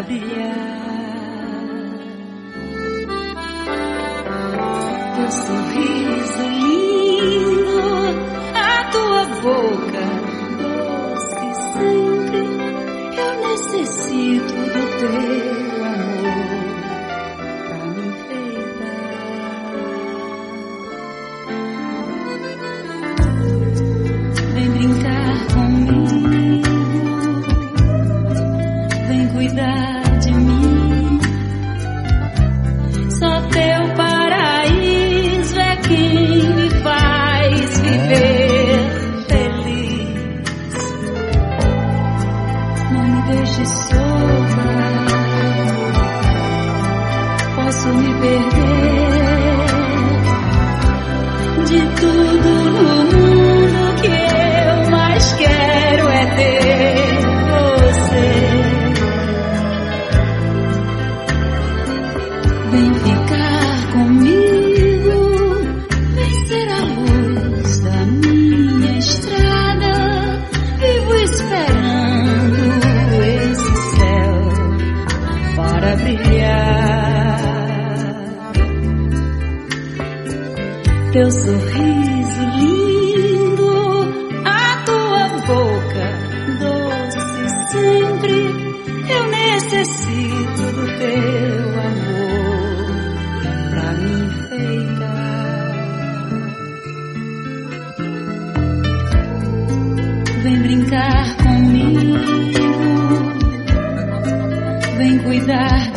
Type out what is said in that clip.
brilhar. Teu sorriso lindo, a tua boca doce sempre. Eu necessito do teu amor pra me enfeitar. Vem brincar comigo, vem cuidar de mim. Só teu paraíso é quem me faz viver feliz. Não me deixe solta, posso me perder de tudo no mundo. Que eu mais quero é ter você. Vem ficar comigo, vem ser a luz da minha estrada. Vivo esperando esse céu para brilhar. Teu sorriso lindo, a tua boca doce sempre. Eu necessito do teu amor pra me enfeitar. Vem brincar comigo, vem cuidar